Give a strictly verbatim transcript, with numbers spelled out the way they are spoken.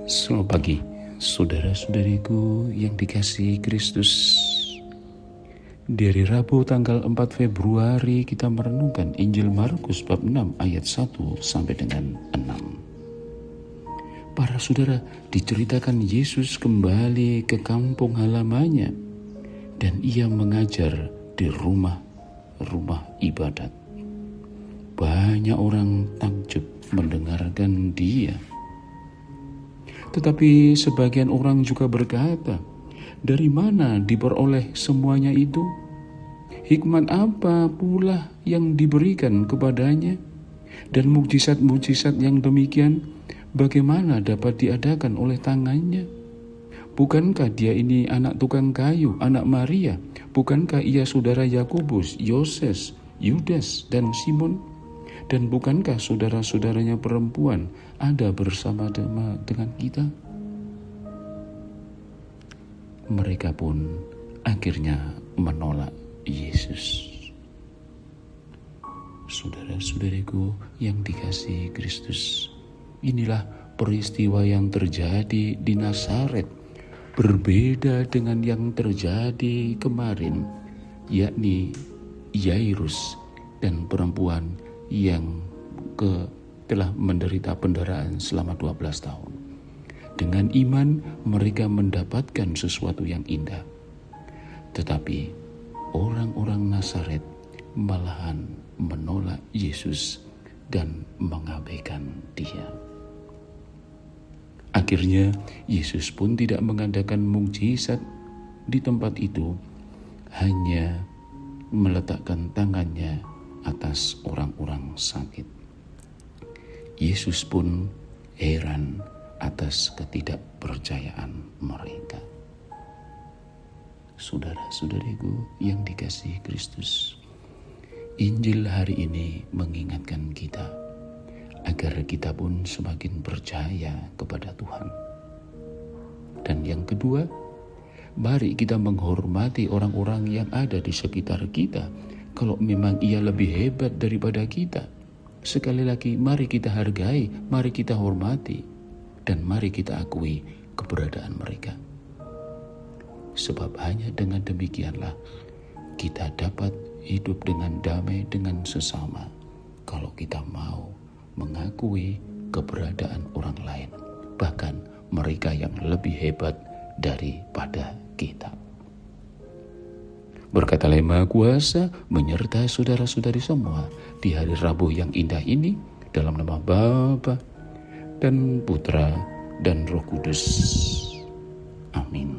Selamat pagi, saudara-saudariku yang dikasihi Kristus. Dari Rabu tanggal empat Februari kita merenungkan Injil Markus bab enam ayat satu sampai dengan enam. Para saudara, diceritakan Yesus kembali ke kampung halamannya dan ia mengajar di rumah-rumah ibadat. Banyak orang takjub mendengarkan dia. Tetapi sebagian orang juga berkata, dari mana diperoleh semuanya itu? Hikmat apa pula yang diberikan kepadanya? Dan mukjizat-mukjizat yang demikian, bagaimana dapat diadakan oleh tangannya? Bukankah dia ini anak tukang kayu, anak Maria? Bukankah ia saudara Yakobus, Yoses, Yudas, dan Simon? Dan bukankah saudara-saudaranya perempuan ada bersama-sama dengan kita? Mereka pun akhirnya menolak Yesus. Saudara-saudariku yang dikasihi Kristus, inilah peristiwa yang terjadi di Nazaret, berbeda dengan yang terjadi kemarin, yakni Yairus dan perempuan yang ke telah menderita pendarahan selama dua belas tahun. Dengan iman mereka mendapatkan sesuatu yang indah. Tetapi orang-orang Nazaret malahan menolak Yesus dan mengabaikan dia. Akhirnya Yesus pun tidak mengadakan mukjizat di tempat itu, hanya meletakkan tangannya atas orang-orang sakit. Yesus pun heran atas ketidakpercayaan mereka. Saudara-saudariku yang dikasihi Kristus, Injil hari ini mengingatkan kita agar kita pun semakin percaya kepada Tuhan. Dan yang kedua, mari kita menghormati orang-orang yang ada di sekitar kita. Kalau memang ia lebih hebat daripada kita, sekali lagi mari kita hargai, mari kita hormati, dan mari kita akui keberadaan mereka. Sebab hanya dengan demikianlah kita dapat hidup dengan damai dengan sesama, kalau kita mau mengakui keberadaan orang lain, bahkan mereka yang lebih hebat daripada kita. Berkat Allah Maha Kuasa menyertai saudara-saudari semua di hari Rabu yang indah ini, dalam nama Bapa dan Putra dan Roh Kudus. Amin.